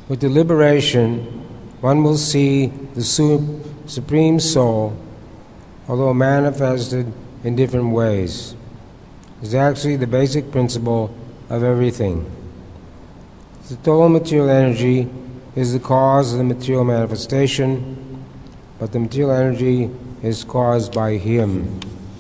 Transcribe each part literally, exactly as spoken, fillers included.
With deliberation, one will see the su- Supreme Soul, although manifested in different ways, is actually the basic principle of everything. The total material energy is the cause of the material manifestation, but the material energy is caused by Him.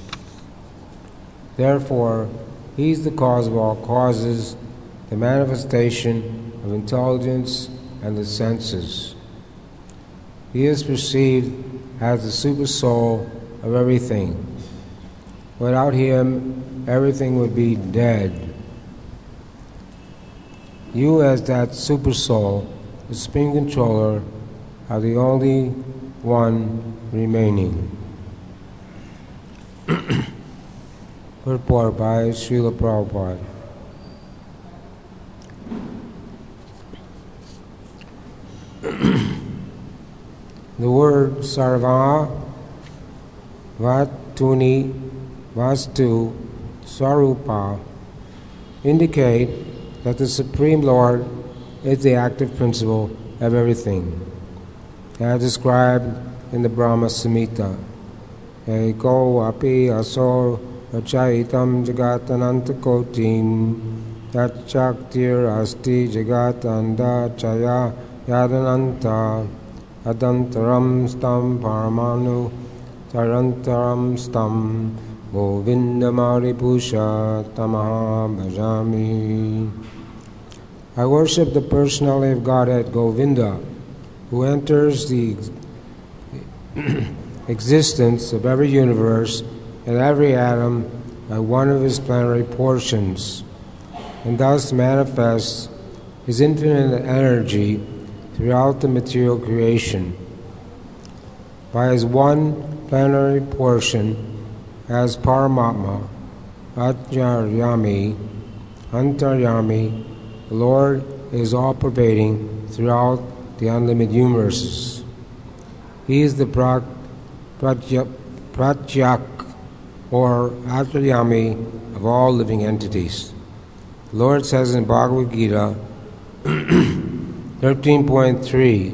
Therefore, He is the cause of all causes, the manifestation of intelligence and the senses. He is perceived as the super soul of everything. Without Him, everything would be dead. You, as that super soul, the Supreme Controller, are the only one remaining. Purport by Srila Prabhupada. The word sarva, vatuni, vastu, swarupa indicate that the Supreme Lord is the active principle of everything, as described in the Brahma Samhita. Eko api asor rachaitam jagatanantakotim yachaktir asti jagatanda chaya yadananta adantaram stam paramanu tarantaram stam govindamari-pusha tamaha bhajami. I worship the personality of Godhead Govinda, who enters the existence of every universe and every atom by one of his plenary portions, and thus manifests his infinite energy throughout the material creation. By his one plenary portion as Paramatma, Ajaryami, Antaryami, the Lord is all-pervading throughout the unlimited universes. He is the prat, pratyak, pratyak, or Antaryami of all living entities. The Lord says in Bhagavad Gita thirteen point three,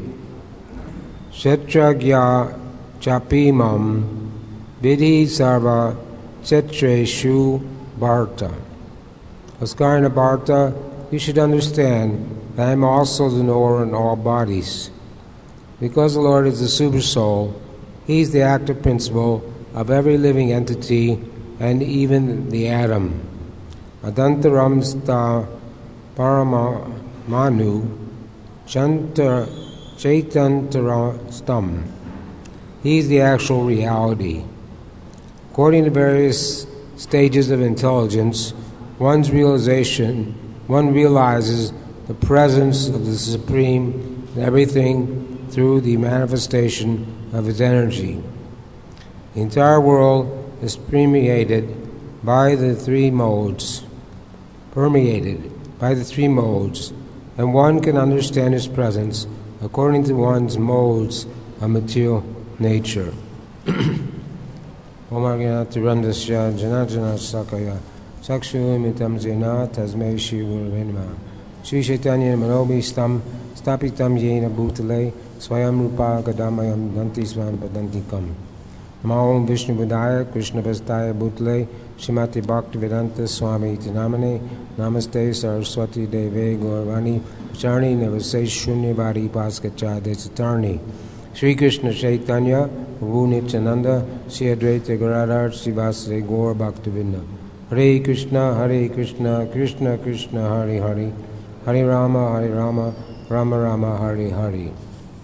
Kshetragya chapimam vidhi sarva kshetreshu bharta. Askarna Bharta, you should understand that I am also the knower in all bodies. Because the Lord is the Super Soul, He is the active principle of every living entity and even the atom. Adantaram sta paramanu chanta chaitantara stam. He is the actual reality. According to various stages of intelligence, one's realization, one realizes the presence of the Supreme in everything through the manifestation of His energy. The entire world is permeated by the three modes, permeated by the three modes, and one can understand His presence according to one's modes of material nature. Om Agyanativrandasya Janajana Sakaya Chakshurimitam Zena Tasmei Shri Gurave Namah. Shri Chaitanya Manobhistam Stapitam Yena Bhutale Swayam Rupa Gadamayam Danti Svam Padantikam. Namo Om Vishnu Budaya Krishna Vastaya Bhutale Shrimati Bhaktivedanta Swami Tinamane Namaste Saraswati Deve Gauravani Charni Navase Shunyavadi Paskacha Desatarni. Shri Krishna Chaitanya Prabhu Nityananda Shri Advaita Gadadhar Srivasade Gaur Bhaktivinda. Hare Krishna, Hare Krishna, Krishna Krishna, Hare Hare, Hare Rama, Hare Rama, Rama Rama, Hare Hare.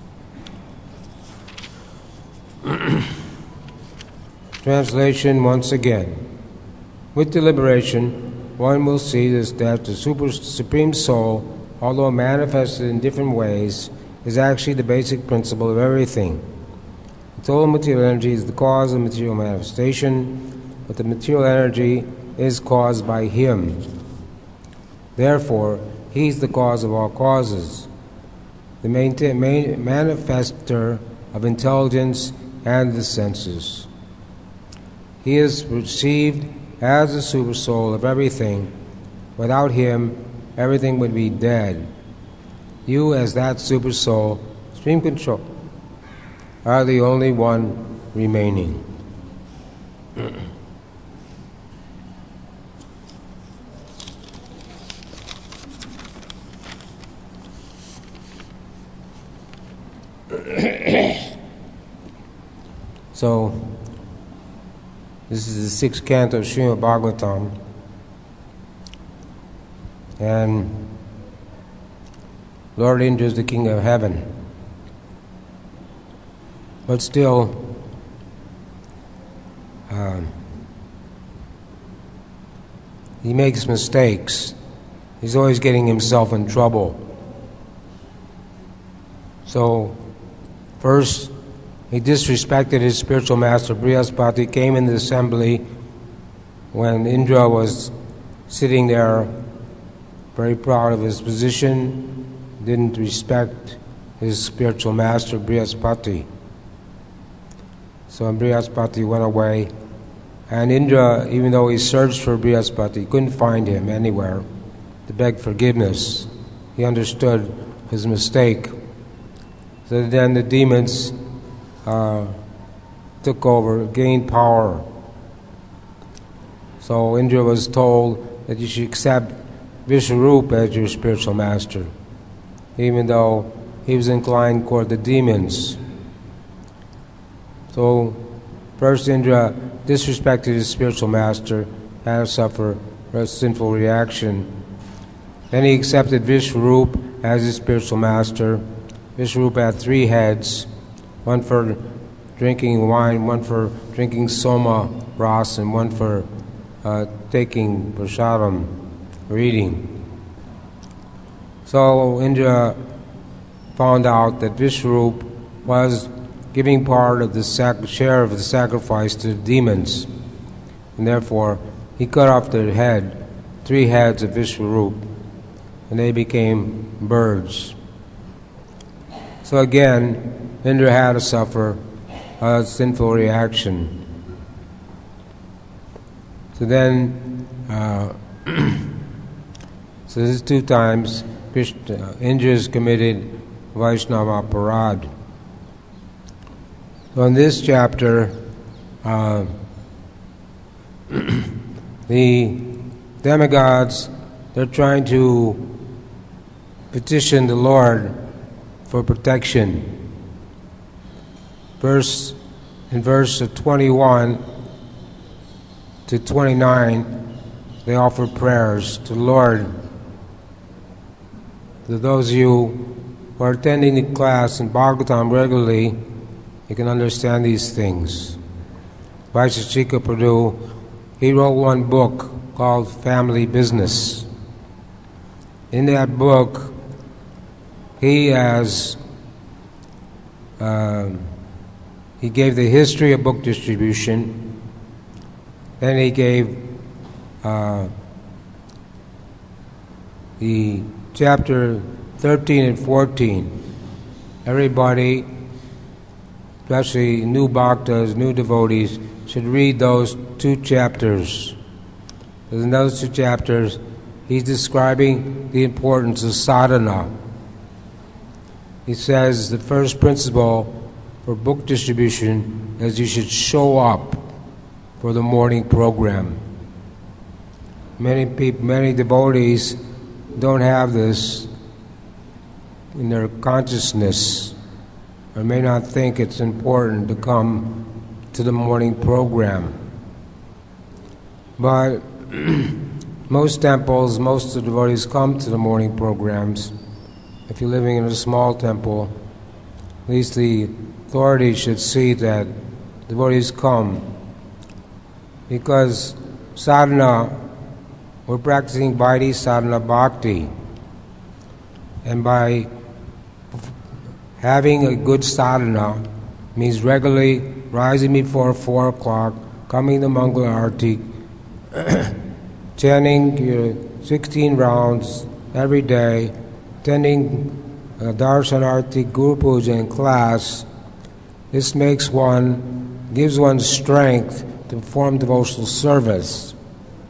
Translation once again. With deliberation, one will see this, that the super, Supreme Soul, although manifested in different ways, is actually the basic principle of everything. The total material energy is the cause of material manifestation, but the material energy is caused by Him. Therefore, He is the cause of all causes, the maintain, main, manifester of intelligence and the senses. He is perceived as the super soul of everything. Without Him, everything would be dead. You, as that super soul, stream control, are the only one remaining. So, this is the sixth canto of Srimad Bhagavatam, and Lord Indra is the king of heaven. But still, um, he makes mistakes. He's always getting himself in trouble. So, first, he disrespected his spiritual master. Brihaspati came in the assembly when Indra was sitting there, very proud of his position, didn't respect his spiritual master, Brihaspati. So Brihaspati went away, and Indra, even though he searched for Brihaspati, couldn't find him anywhere to beg forgiveness. He understood his mistake. So then the demons uh, took over, gained power. So Indra was told that you should accept Vishwarupa as your spiritual master, even though he was inclined toward the demons. So first Indra disrespected his spiritual master, had to suffer a sinful reaction. Then he accepted Vishwarupa as his spiritual master. Vishwarupa had three heads, one for drinking wine, one for drinking soma ras, and one for uh, taking prasadam, or eating. So Indra found out that Vishwarupa was giving part of the sac- share of the sacrifice to the demons, and therefore he cut off their head, three heads of Vishwarupa, and they became birds. So again, Indra had to suffer a sinful reaction. So then, uh, so this is two times Krishna, Indra has committed Vaishnava Aparad. So in this chapter, uh, the demigods, they're trying to petition the Lord for protection. Verse in verse twenty-one to twenty-nine, they offer prayers to the Lord. To those of you who are attending the class in Bhagavatam regularly, you can understand these things. Vaisheshika Prabhu, he wrote one book called Family Business. In that book, he has uh, he gave the history of book distribution. Then he gave uh, the chapter thirteen and fourteen. Everybody, especially new bhaktas, new devotees, should read those two chapters. In those two chapters, he's describing the importance of sadhana. He says the first principle for book distribution is you should show up for the morning program. Many people, many devotees don't have this in their consciousness, or may not think it's important to come to the morning program. But most temples, most of the devotees come to the morning programs. If you're living in a small temple, at least the authorities should see that devotees come. Because sadhana, we're practicing Vaidhi sadhana bhakti. And by having a good sadhana means regularly rising before four o'clock, coming to Mangala Arati, chanting your sixteen rounds every day, attending uh, Darshan Arati, Guru Puja in class. This makes one, gives one strength to perform devotional service.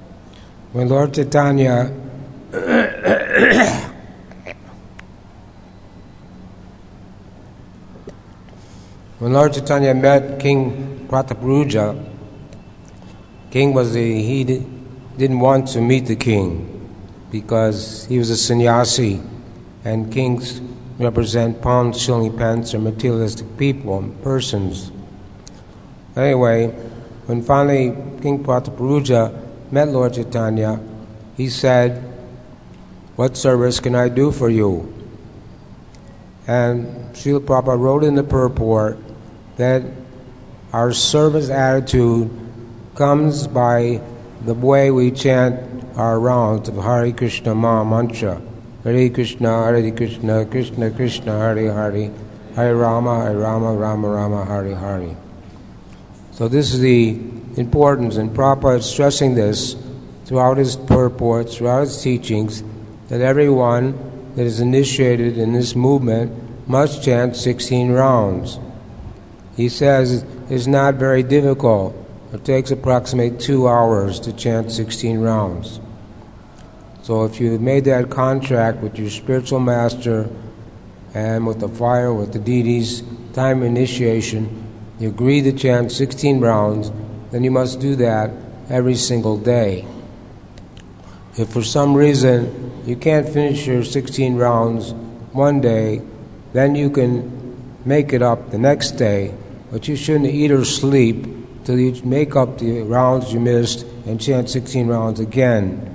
When Lord Chaitanya When Lord Chaitanya met King Prataparuja, King was the, he didn't want to meet the king because he was a sannyasi, and kings represent pound, shilling, pence, or materialistic people, persons. Anyway, when finally King Prataparuja met Lord Chaitanya, he said, "What service can I do for you?" And Srila Prabhupada wrote in the purport that our service attitude comes by the way we chant our rounds of Hare Krishna Maha Mantra. Hare Krishna, Hare Krishna, Krishna Krishna, Hare Hare, Hare Rama, Hare Rama, Rama Rama, Hare Hare. So this is the importance, and Prabhupada is stressing this throughout his purports, throughout his teachings, that everyone that is initiated in this movement must chant sixteen rounds. He says it's not very difficult. It takes approximately two hours to chant sixteen rounds. So if you made that contract with your spiritual master and with the fire, with the deities, time of initiation, you agree to chant sixteen rounds, then you must do that every single day. If for some reason you can't finish your sixteen rounds one day, then you can make it up the next day, but you shouldn't eat or sleep till you make up the rounds you missed and chant sixteen rounds again,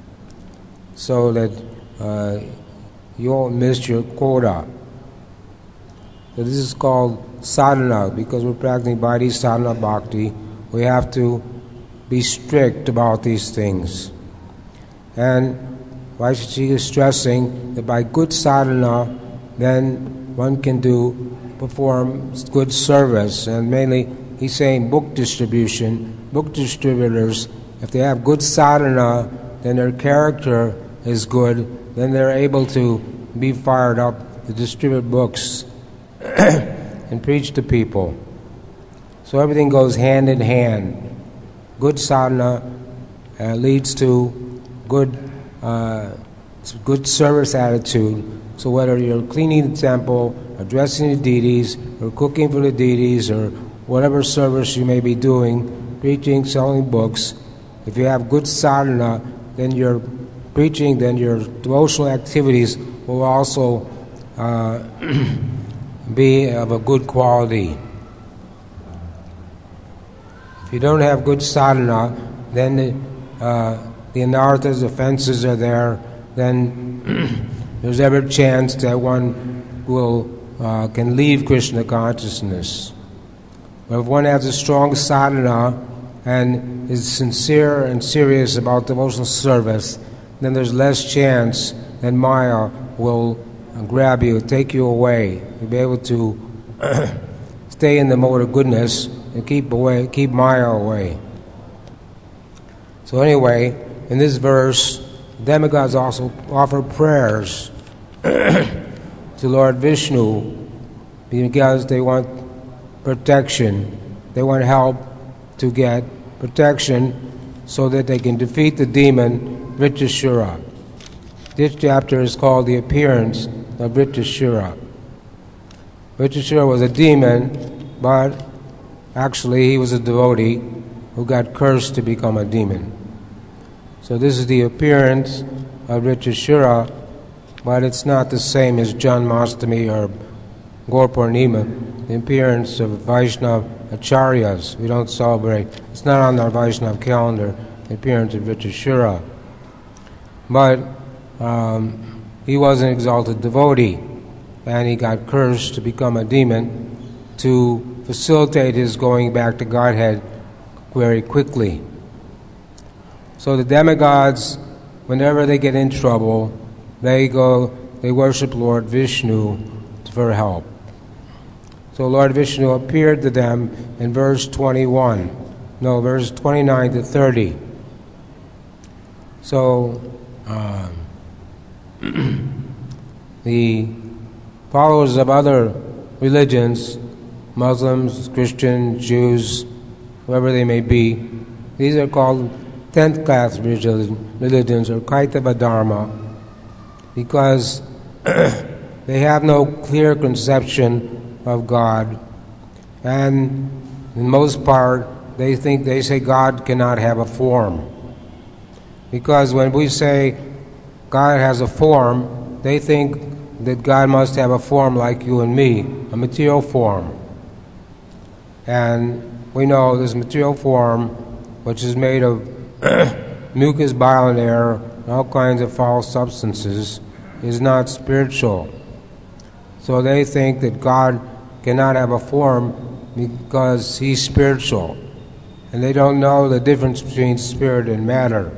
so that uh, you won't miss your quota. So this is called sadhana. Because we're practicing Vaidhi sadhana bhakti, we have to be strict about these things. And Vaishnaji is stressing that by good sadhana, then one can do, perform good service. And mainly, he's saying book distribution. Book distributors, if they have good sadhana, then their character is good, then they're able to be fired up to distribute books and preach to people. So everything goes hand in hand. Good sadhana uh, leads to good, uh, good service attitude. So whether you're cleaning the temple, or dressing the deities, or cooking for the deities, or whatever service you may be doing, preaching, selling books, if you have good sadhana, then your preaching, then your devotional activities will also uh, be of a good quality. If you don't have good sadhana, then the, uh, the anarthas, offenses are there, then there's every chance that one will uh, can leave Krishna consciousness. But if one has a strong sadhana and is sincere and serious about devotional service, then there's less chance that Maya will grab you, take you away. You'll be able to stay in the mode of goodness and keep away, keep Maya away. So anyway, in this verse, demigods also offer prayers to Lord Vishnu because they want protection. They want help to get protection so that they can defeat the demon Vritrashura. This chapter is called The Appearance of Vritrashura. Vritrashura was a demon, but actually he was a devotee who got cursed to become a demon. So this is the appearance of Vritrashura, but it's not the same as Janmashtami or Gaur Purnima, the appearance of Vaishnava Acharyas. We don't celebrate, it's not on our Vaishnava calendar, the appearance of Vritrashura. But um, he was an exalted devotee, and he got cursed to become a demon to facilitate his going back to Godhead very quickly. So the demigods, whenever they get in trouble, they go, they worship Lord Vishnu for help. So Lord Vishnu appeared to them in verse twenty-one, no, verse twenty-nine to thirty. So um, the followers of other religions, Muslims, Christians, Jews, whoever they may be, these are called tenth class religions or Kaitava Dharma, because they have no clear conception of God, And in most part, they think they say God cannot have a form. Because when we say God has a form, they think that God must have a form like you and me, a material form. And we know this material form, which is made of mucus, bile, and air, and all kinds of foul substances, is not spiritual. So they think that God cannot have a form because he's spiritual. And they don't know the difference between spirit and matter.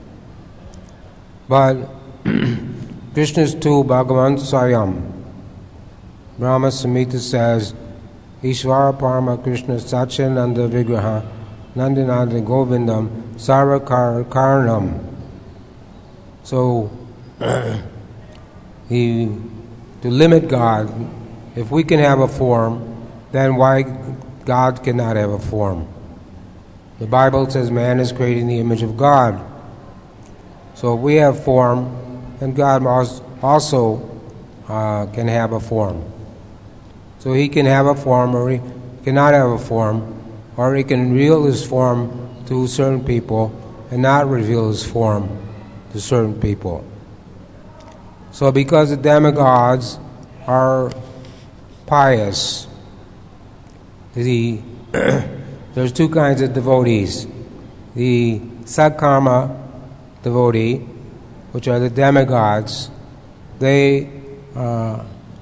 But Krishna's tu Bhagavan Swayam, Brahma Samhita says, Ishvara Parama Krishna Satyananda Vigraha Nandinanda Govindam Sarvakar Karnam. So, he, to limit God, if we can have a form, then why God cannot have a form? The Bible says man is created in the image of God. So if we have form, then God also uh, can have a form. So he can have a form or he cannot have a form, or he can reveal his form to certain people and not reveal his form to certain people. So because the demigods are pious, the there's two kinds of devotees. The Sakarma devotee, which are the demigods, they uh,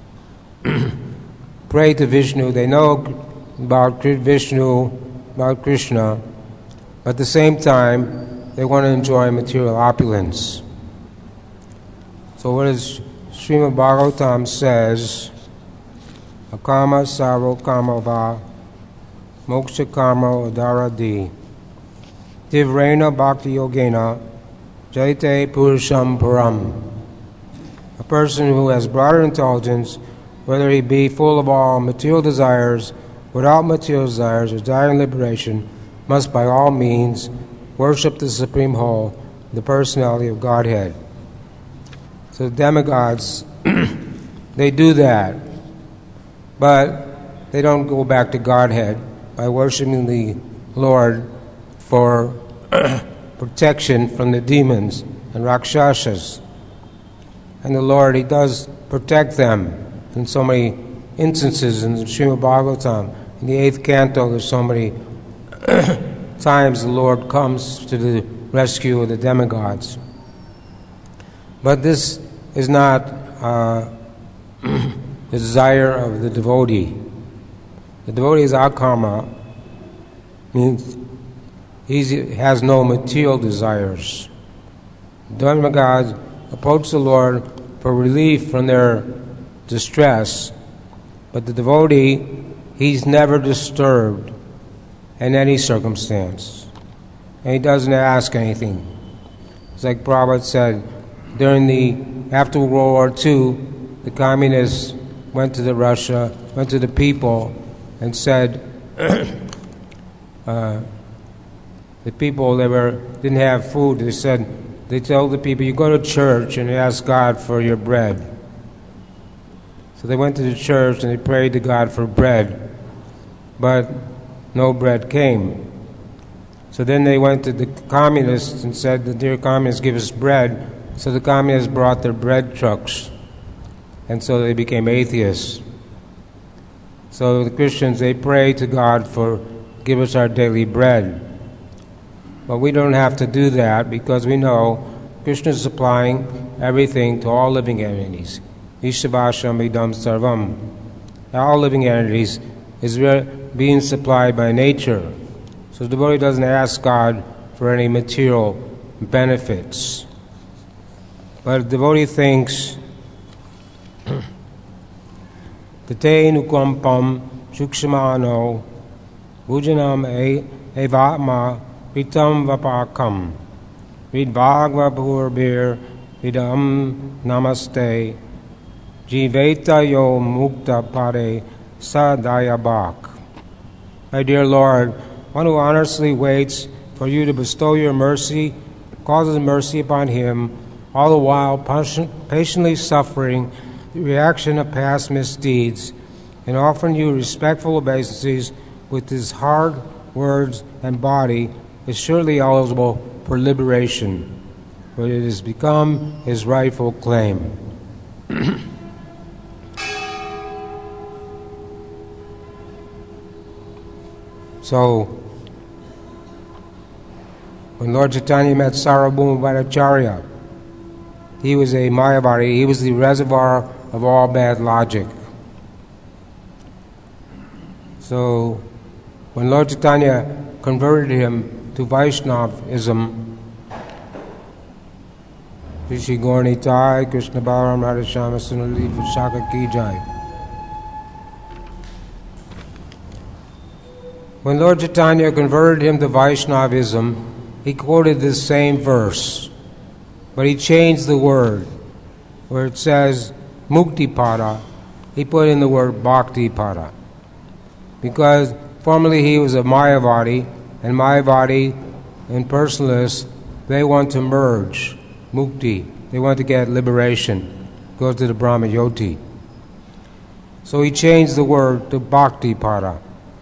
pray to Vishnu. They know about Vishnu, about Krishna, but at the same time, they want to enjoy material opulence. So what is Srimad Bhagavatam says, Akama Saro Kama Va Moksha Karma Udaradi Divrena Bhakti Yogena Jaite Purusham Param. A person who has broader intelligence, whether he be full of all material desires, without material desires, or desiring liberation, must by all means worship the Supreme Whole, the personality of Godhead. So the demigods, they do that, but they don't go back to Godhead by worshiping the Lord for protection from the demons and Rakshasas. And the Lord, he does protect them in so many instances in the Srimad Bhagavatam. In the eighth canto, there's so many times the Lord comes to the rescue of the demigods. But this is not uh, the desire of the devotee. The devotee is akarma, means he has no material desires. Demigods approach the Lord for relief from their distress, but the devotee, he's never disturbed in any circumstance, and he doesn't ask anything. It's like Prabhupada said, during the after World War Two, the communists went to the Russia, went to the people, and said, uh, the people they were didn't have food. They said, they told the people, you go to church and ask God for your bread. So they went to the church and they prayed to God for bread, but no bread came. So then they went to the communists and said, the dear communists, give us bread. So the communists brought their bread trucks, and so they became atheists. So the Christians, they pray to God for, give us our daily bread. But we don't have to do that because we know Krishna is supplying everything to all living entities. Ishabhasham idam sarvam. All living entities is being supplied by nature. So the devotee doesn't ask God for any material benefits. But the devotee thinks, Tate nukampam shukshmano bhujanam evatma vitam vapakam vidvagva bhurbir vidam namaste jiveta yo mukta pare sadayabak. My dear Lord, one who honestly waits for you to bestow your mercy, causes mercy upon him, all the while patiently suffering the reaction of past misdeeds, in offering you respectful obeisances with his heart, words, and body, is surely eligible for liberation, but it has become his rightful claim. So, when Lord Chaitanya met Sarvabhauma Bhattacharya, he was a Mayavadi, he was the reservoir of all bad logic. So, when Lord Chaitanya converted him to Vaishnavism, Rishi Gaura Nitai, Krishna Balaram Radhashama Sunali Vishaka Ki Jai. When Lord Chaitanya converted him to Vaishnavism, he quoted this same verse, but he changed the word. Where it says Mukti Pada, he put in the word Bhakti Pada. Because formerly he was a Mayavadi, and Mayavadi and personalists, they want to merge Mukti. They want to get liberation, go to the Brahma Yoti. So he changed the word to Bhakti Pada,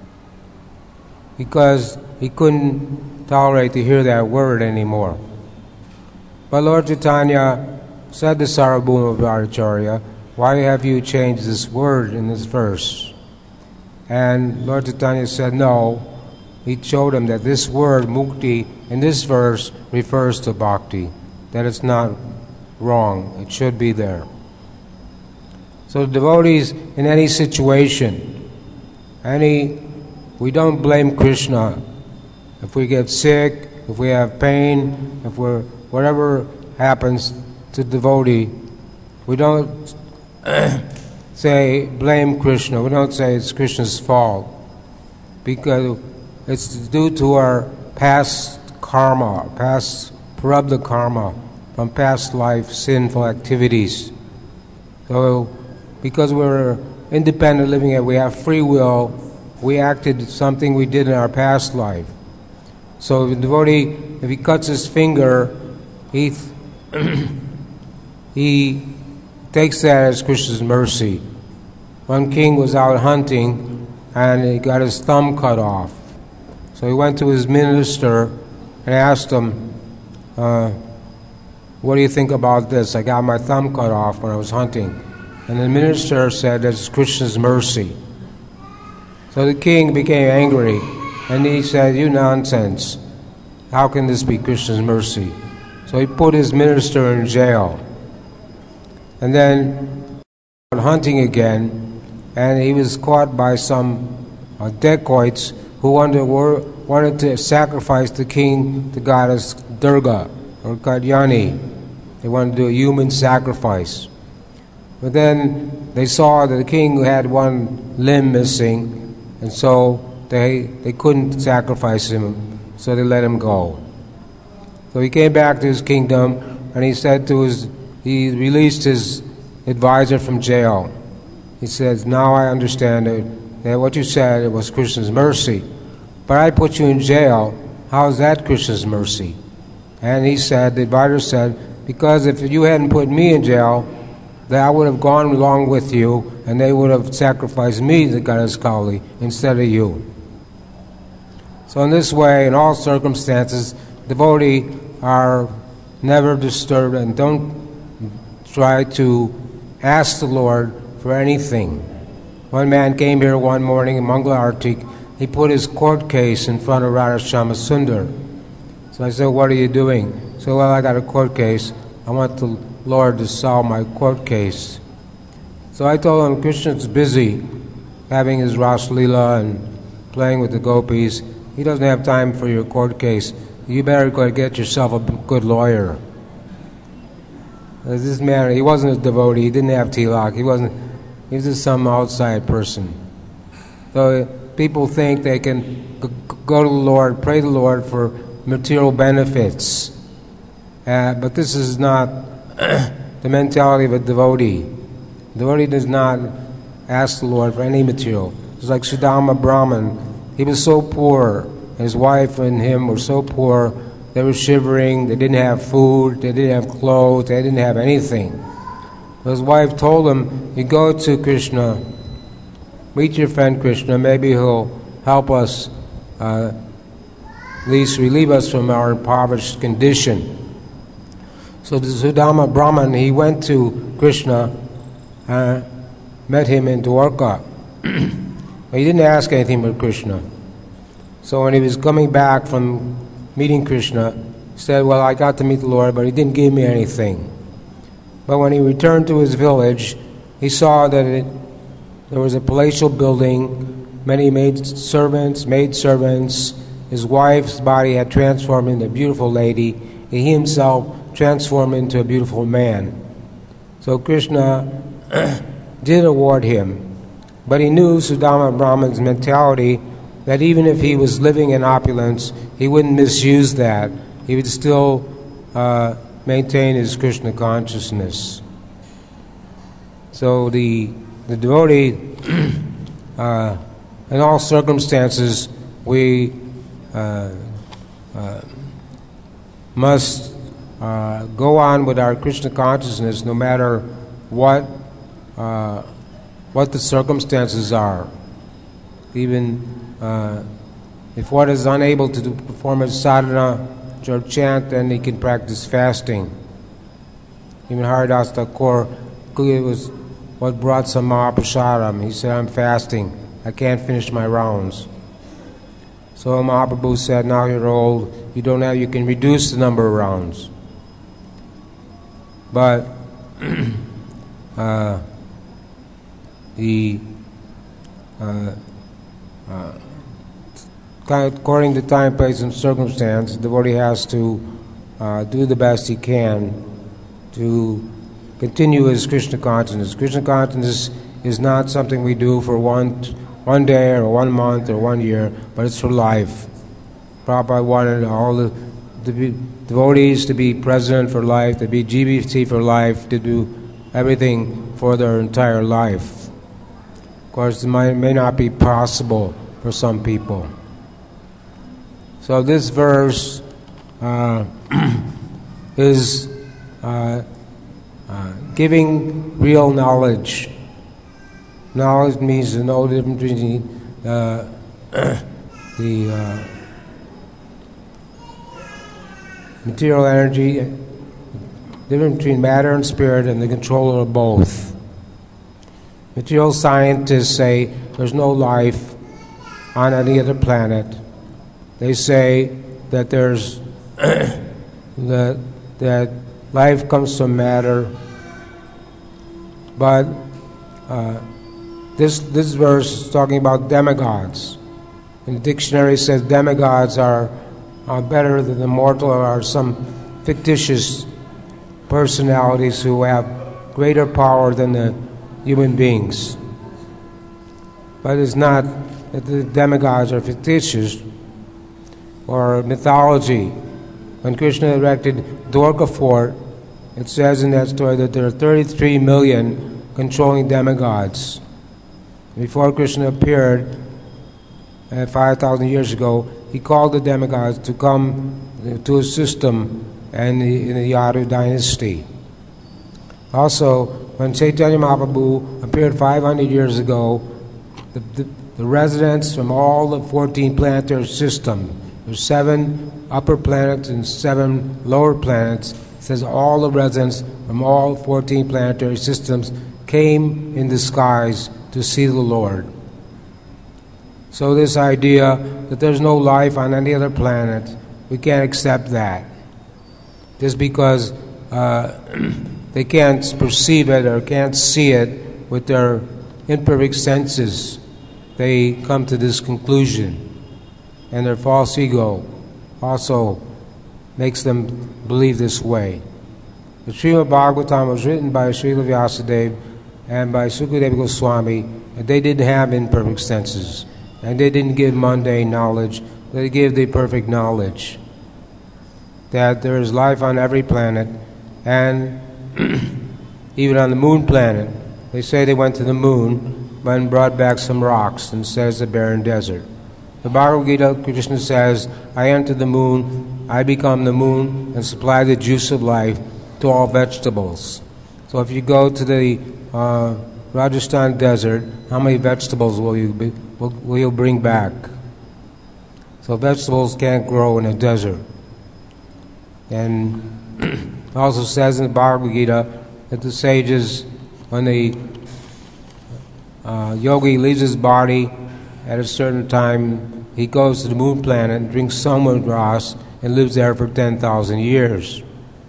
because he couldn't tolerate to hear that word anymore. But Lord Chaitanya said to Sarvabhauma Bhattacharya, why have you changed this word in this verse? And Lord Chaitanya said no. He showed him that this word, mukti, in this verse refers to bhakti, that it's not wrong, it should be there. So devotees, in any situation, any, we don't blame Krishna. If we get sick, if we have pain, if we're, whatever happens to devotee, we don't say, blame Krishna. We don't say it's Krishna's fault, because it's due to our past karma, past prarabdha karma, from past life sinful activities. So, because we're independent living and we have free will, we acted something we did in our past life. So the devotee, if he cuts his finger, he he takes that as Krishna's mercy. One king was out hunting and he got his thumb cut off. So he went to his minister and asked him, uh, what do you think about this? I got my thumb cut off when I was hunting. And the minister said, that's Krishna's mercy. So the king became angry. And he said, you nonsense. How can this be Krishna's mercy? So he put his minister in jail. And then hunting again, and he was caught by some uh, dacoits who wanted, were, wanted to sacrifice the king to goddess Durga or Katyani. They wanted to do a human sacrifice. But then they saw that the king had one limb missing, and so They, they couldn't sacrifice him, so they let him go. So he came back to his kingdom, and he said to his, he released his advisor from jail. He says, now I understand it, that what you said, it was Krishna's mercy. But I put you in jail, how is that Krishna's mercy? And he said, the advisor said, because if you hadn't put me in jail, then I would have gone along with you, and they would have sacrificed me to goddess Kali instead of you. So in this way, in all circumstances, devotees are never disturbed and don't try to ask the Lord for anything. One man came here one morning in Mangala Arati. He put his court case in front of Radhashama Sundar. So I said, what are you doing? He said, well, I got a court case. I want the Lord to solve my court case. So I told him, Krishna's busy having his Ras Leela and playing with the gopis. He doesn't have time for your court case. You better go get yourself a good lawyer. This man, he wasn't a devotee. He didn't have tilak. He wasn't. He was just some outside person. So people think they can go to the Lord, pray to the Lord for material benefits. Uh, but this is not the mentality of a devotee. The devotee does not ask the Lord for any material. It's like Sudama Brahman. He was so poor, his wife and him were so poor, they were shivering, they didn't have food, they didn't have clothes, they didn't have anything. His wife told him, you go to Krishna meet your friend Krishna. Maybe he'll help us, uh, at least relieve us from our impoverished condition. So the Sudama Brahman, he went to Krishna, uh, met him in Dwarka. He didn't ask anything but Krishna. So when he was coming back from meeting Krishna, he said, well, I got to meet the Lord, but he didn't give me anything. But when he returned to his village, he saw that it, there was a palatial building, many maid servants, maid servants. His wife's body had transformed into a beautiful lady, and he himself transformed into a beautiful man. So Krishna did award him. But he knew Sudama Brahman's mentality that even if he was living in opulence, he wouldn't misuse that. He would still uh, maintain his Krishna consciousness. So the the devotee, uh, in all circumstances, we uh, uh, must uh, go on with our Krishna consciousness no matter what uh, what the circumstances are. Even uh, if one is unable to do, perform a sadhana or chant, then he can practice fasting. Even Haridas Thakur, it was what brought some Mahaprasadam. He said, I'm fasting. I can't finish my rounds. So Mahaprabhu said, now you're old, you don't have, you can reduce the number of rounds. But uh, the uh, uh, according to time, place, and circumstance, the devotee has to uh, do the best he can to continue his Krishna consciousness. Krishna consciousness is not something we do for one one day or one month or one year, but it's for life. Prabhupada wanted all the, the devotees to be president for life, to be G B C for life, to do everything for their entire life. Of course, it might, may not be possible for some people. So this verse uh, is uh, uh, giving real knowledge. Knowledge means to know the difference between uh, the uh, material energy, difference between matter and spirit, and the controller of both. Material scientists say there's no life on any other planet. They say that there's that that life comes from matter, but uh, this this verse is talking about demigods. In the dictionary, it says demigods are, are better than the mortal, or are some fictitious personalities who have greater power than the human beings. But it's not that the demigods are fictitious or mythology. When Krishna erected Dwarka Fort, it says in that story that there are thirty-three million controlling demigods. Before Krishna appeared, uh, five thousand years ago, he called the demigods to come to his system and the, in the Yadu dynasty. Also, when Chaitanya Mahaprabhu appeared five hundred years ago, the, the, the residents from all the fourteen planetary system, there's seven upper planets and seven lower planets, it says all the residents from all fourteen planetary systems came in disguise to see the Lord. So this idea that there's no life on any other planet, we can't accept that. Just because uh, they can't perceive it or can't see it with their imperfect senses, they come to this conclusion. And their false ego also makes them believe this way. The Srimad Bhagavatam was written by Srila Vyasadeva and by Sukadeva Goswami, and they didn't have imperfect senses. And they didn't give mundane knowledge, they gave the perfect knowledge. That there is life on every planet, and even on the moon planet. They say they went to the moon and brought back some rocks and says a barren desert. The Bhagavad Gita, Krishna says, I enter the moon, I become the moon, and supply the juice of life to all vegetables. So if you go to the uh, Rajasthan desert, how many vegetables will you be, will, will you bring back? So vegetables can't grow in a desert. And it also says in the Bhagavad Gita that the sages, when the uh, yogi leaves his body at a certain time, he goes to the moon planet and drinks samud grass and lives there for ten thousand years.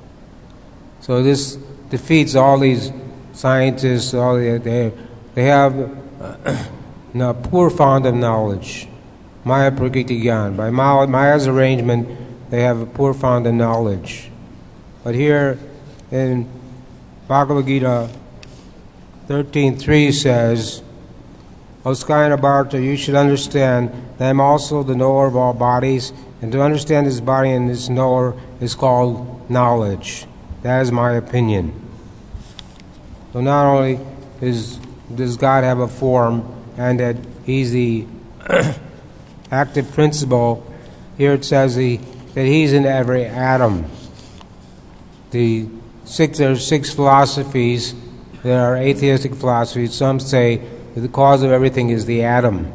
So this defeats all these scientists. All the, they they have uh, a poor fond of knowledge. Maya Prakriti Gyan. By Maya's arrangement, they have a poor fond of knowledge. But here in Bhagavad Gita thirteen three says, O Skayana Bharata, you should understand that I am also the knower of all bodies, and to understand this body and this knower is called knowledge. That is my opinion. So not only is, does God have a form and that He's the active principle, here it says he, that He's in every atom. The six, there are six philosophies. There are atheistic philosophies. Some say that the cause of everything is the atom.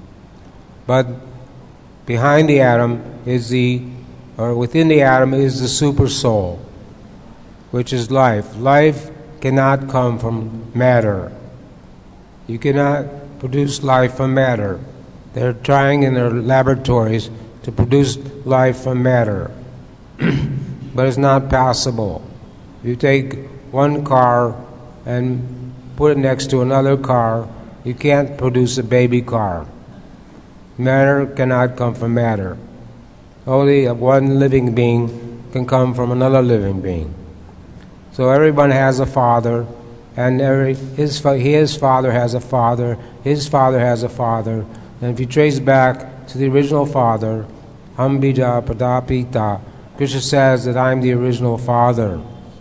But behind the atom is the, or within the atom is the super soul, which is life. Life cannot come from matter. You cannot produce life from matter. They're trying in their laboratories to produce life from matter. But it's not possible. You take one car and put it next to another car, you can't produce a baby car. Matter cannot come from matter. Only one living being can come from another living being. So everyone has a father, and every, his, his father has a father, his father has a father. And if you trace back to the original father, Ambija Pradapita, Krishna says that I'm the original father.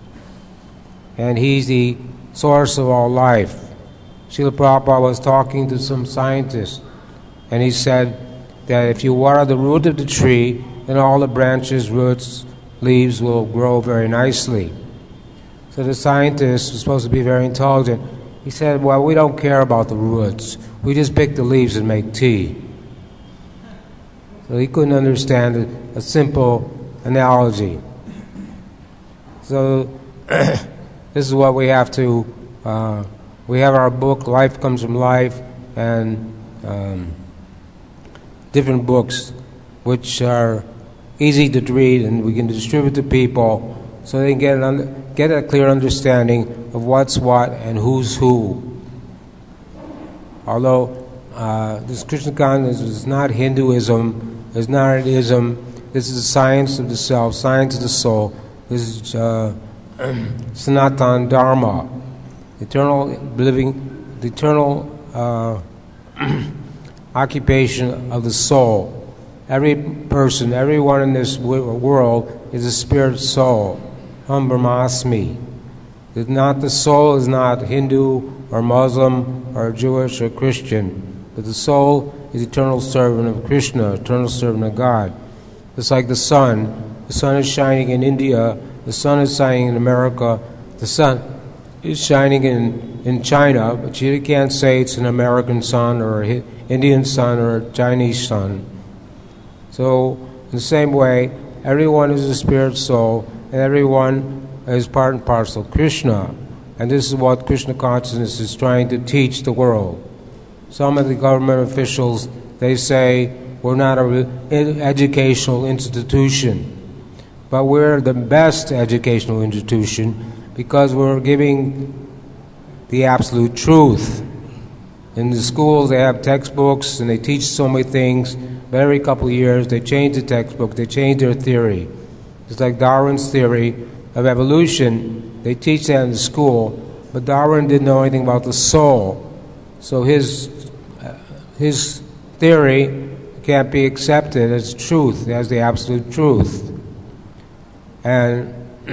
And he's the source of all life. Srila Prabhupada was talking to some scientists, and he said that if you water the root of the tree, then all the branches, roots, leaves will grow very nicely. So the scientist was supposed to be very intelligent. He said, well, we don't care about the roots. We just pick the leaves and make tea. So he couldn't understand a, a simple analogy. So this is what we have to, uh, we have our book, Life Comes from Life, and um, different books which are easy to read and we can distribute to people so they can get, an under, get a clear understanding of what's what and who's who. Although uh, this Krishna consciousness is not Hinduism, it's not an ism, this is the science of the self, science of the soul. This is uh, Sanatan Dharma, eternal living, the eternal uh, occupation of the soul. Every person, everyone in this world is a spirit soul. Hum Brahmasmi. It's not, the soul is not Hindu or Muslim or Jewish or Christian, but the soul is eternal servant of Krishna, eternal servant of God. It's like the sun. The sun is shining in India, the sun is shining in America, the sun is shining in, in China, but you can't say it's an American sun or an Indian sun or a Chinese sun. So, in the same way, everyone is a spirit soul, and everyone is part and parcel of Krishna. And this is what Krishna consciousness is trying to teach the world. Some of the government officials, they say, we're not an educational institution, but we're the best educational institution because we're giving the absolute truth. In the schools, they have textbooks and they teach so many things, but every couple of years they change the textbook, they change their theory. It's like Darwin's theory of evolution. They teach that in the school, but Darwin didn't know anything about the soul. So his uh, his theory can't be accepted as truth, as the absolute truth. And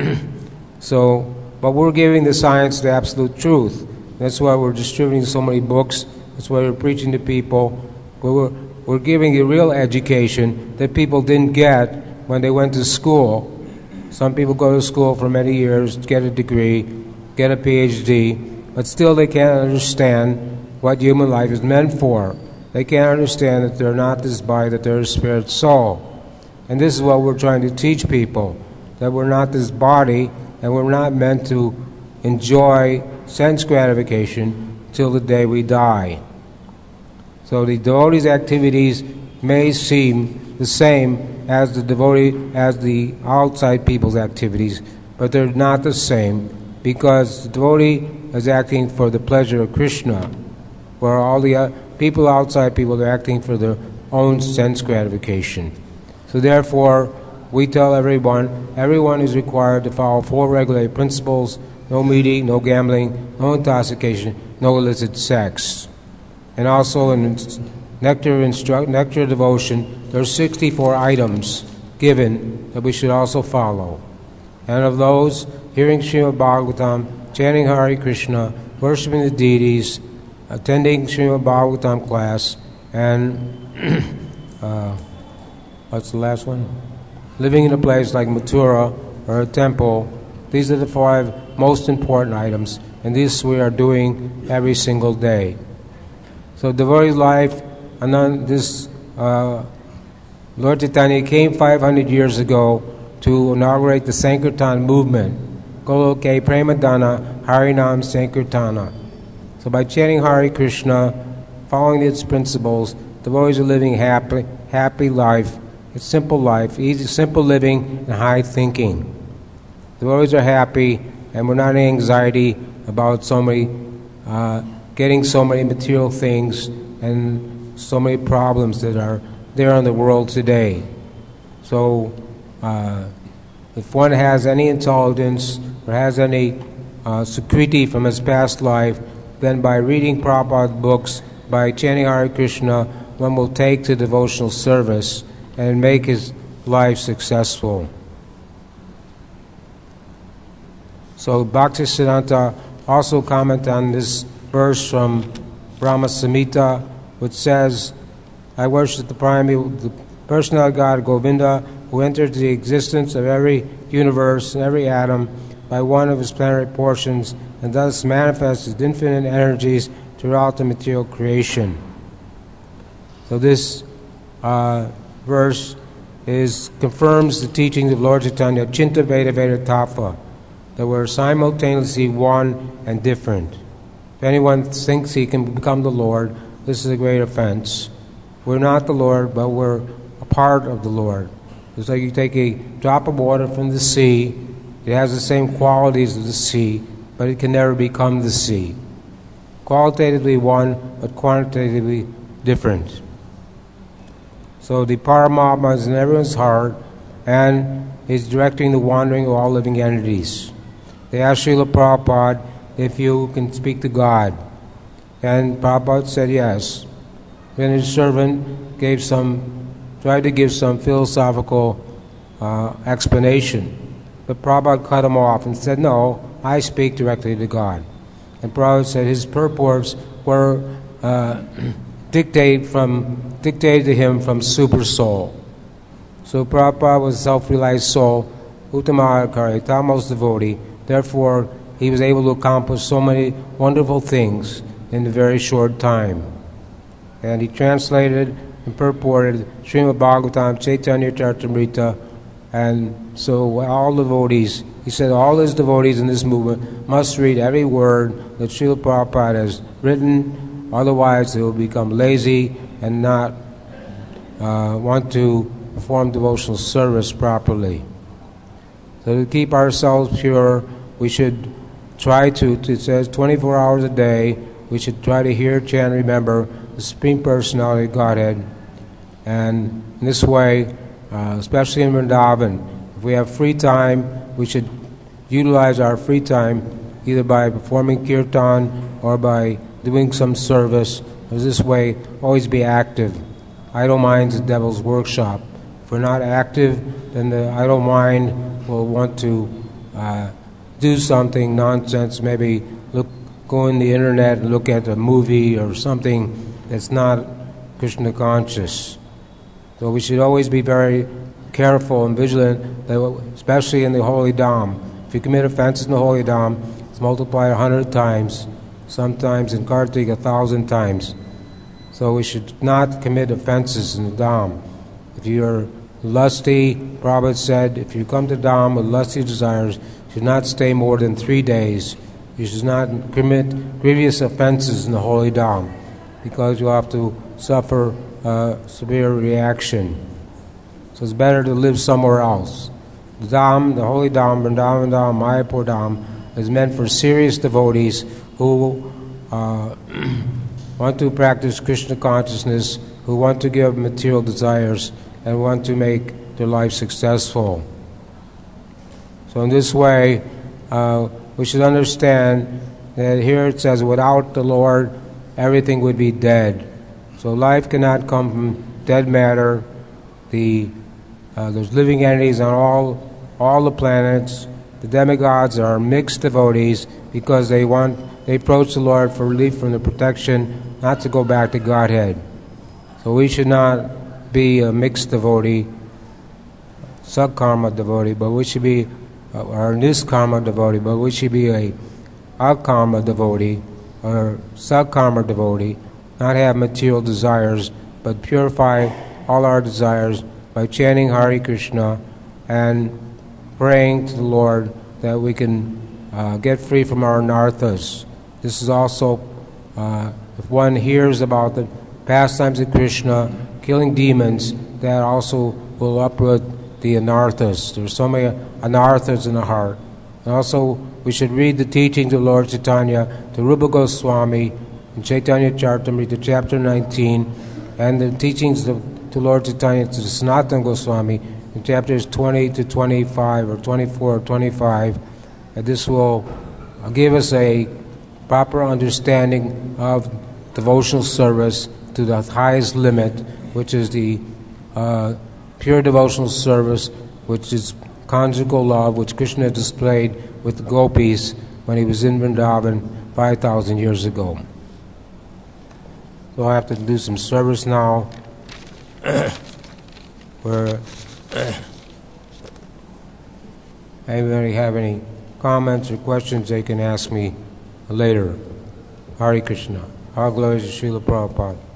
so, but we're giving the science the absolute truth. That's why we're distributing so many books. That's why we're preaching to people. We're, we're giving a real education that people didn't get when they went to school. Some people go to school for many years, get a degree, get a P H D, but still they can't understand what human life is meant for. They can't understand that they're not this body, that they're a spirit soul. And this is what we're trying to teach people, that we're not this body, and we're not meant to enjoy sense gratification till the day we die. So the devotees' activities may seem the same as the devotee, as the outside people's activities, but they're not the same, because the devotee is acting for the pleasure of Krishna, where all the uh, people outside people are acting for their own sense gratification. So therefore, we tell everyone, everyone is required to follow four regulated principles: no meeting, no gambling, no intoxication, no illicit sex. And also in nectar, instru- nectar devotion, there are sixty-four items given that we should also follow. And of those, hearing Srimad Bhagavatam, chanting Hare Krishna, worshiping the deities, attending Srimad Bhagavatam class, and uh, what's the last one? Living in a place like Mathura or a temple. These are the five most important items, and this we are doing every single day. So devotee life, and then this uh, Lord Chaitanya came five hundred years ago to inaugurate the Sankirtan movement. Goloke Premadana Harinam Sankirtana. So by chanting Hare Krishna, following its principles, devotees are living happy, happy life. It's simple life, easy, simple living, and high thinking. Devotees are happy, and we're not in anxiety about so many, uh, getting so many material things and so many problems that are there in the world today. So, uh, if one has any intelligence or has any uh, security from his past life, then by reading Prabhupada books, by chanting Hare Krishna, one will take to devotional service and make his life successful. So Bhaktisiddhanta also comment on this verse from Brahma Samhita, which says, I worship the primary, the personal God Govinda, who entered the existence of every universe and every atom by one of his plenary portions, and thus manifests his infinite energies throughout the material creation. So this uh, verse is confirms the teachings of Lord Chaitanya, Chinta Veda Veda Tattva, that we're simultaneously one and different. If anyone thinks he can become the Lord, this is a great offense. We're not the Lord, but we're a part of the Lord. It's like you take a drop of water from the sea, it has the same qualities of the sea, but it can never become the sea. Qualitatively one, but quantitatively different. So the Paramatma is in everyone's heart and is directing the wandering of all living entities. They asked Srila Prabhupada if you can speak to God. And Prabhupada said yes. Then his servant gave some, tried to give some philosophical uh, explanation. But Prabhupada cut him off and said, no, I speak directly to God. And Prabhupada said his purports were uh, dictated from dictated to him from Super Soul. So Prabhupada was a self-realized soul, Uttamadhikari, topmost devotee. Therefore, he was able to accomplish so many wonderful things in a very short time. And he translated and purported Srimad Bhagavatam, Chaitanya Charitamrita, and so all devotees, he said all his devotees in this movement must read every word that Srila Prabhupada has written, otherwise they will become lazy and not uh, want to perform devotional service properly. So to keep ourselves pure, we should try to, it says twenty-four hours a day, we should try to hear, chant, remember the Supreme Personality of Godhead. And in this way, uh, especially in Vrindavan, if we have free time, we should utilize our free time either by performing kirtan or by doing some service. Because this way, always be active. Idle mind is the devil's workshop. If we're not active, then the idle mind will want to uh, do something nonsense, maybe look, go on the internet and look at a movie or something that's not Krishna conscious. So we should always be very careful and vigilant, that especially in the Holy Dham. If you commit offenses in the Holy Dham, it's multiplied a hundred times. sometimes in Kartik a thousand times. So we should not commit offenses in the Dham. If you're lusty, Prabhupada said, if you come to Dham with lusty desires, you should not stay more than three days. You should not commit grievous offenses in the holy Dham, because you have to suffer a severe reaction. So it's better to live somewhere else. The Dham, the holy Dham, Vrindavan Dham, Mayapur Dham, is meant for serious devotees who uh, want to practice Krishna consciousness, who want to give material desires, and want to make their life successful. So in this way, uh, we should understand that here it says, without the Lord, everything would be dead. So life cannot come from dead matter. The uh, there's living entities on all all the planets. The demigods are mixed devotees because they want they approach the Lord for relief from the protection, not to go back to Godhead. So we should not be a mixed devotee, Sakarma devotee, but we should be uh, or Niskarma devotee, but we should be a Akarma devotee or Sakarma devotee, not have material desires, but purify all our desires by chanting Hare Krishna and praying to the Lord that we can uh, get free from our anarthas. This is also, uh, if one hears about the pastimes of Krishna, killing demons, that also will uproot the anarthas. There are so many anarthas in the heart. And also, we should read the teachings of Lord Chaitanya to Rupa Goswami in Chaitanya Charitamrita, chapter nineteen, and the teachings of, to Lord Chaitanya to Sanatana Goswami in chapters twenty to twenty-five, or twenty-four or twenty-five. And this will give us a proper understanding of devotional service to the highest limit, which is the uh, pure devotional service, which is conjugal love, which Krishna displayed with the gopis when he was in Vrindavan five thousand years ago. So I have to do some service now. Where anybody have any comments or questions, they can ask me later. Hare Krishna. All glories to Srila Prabhupada.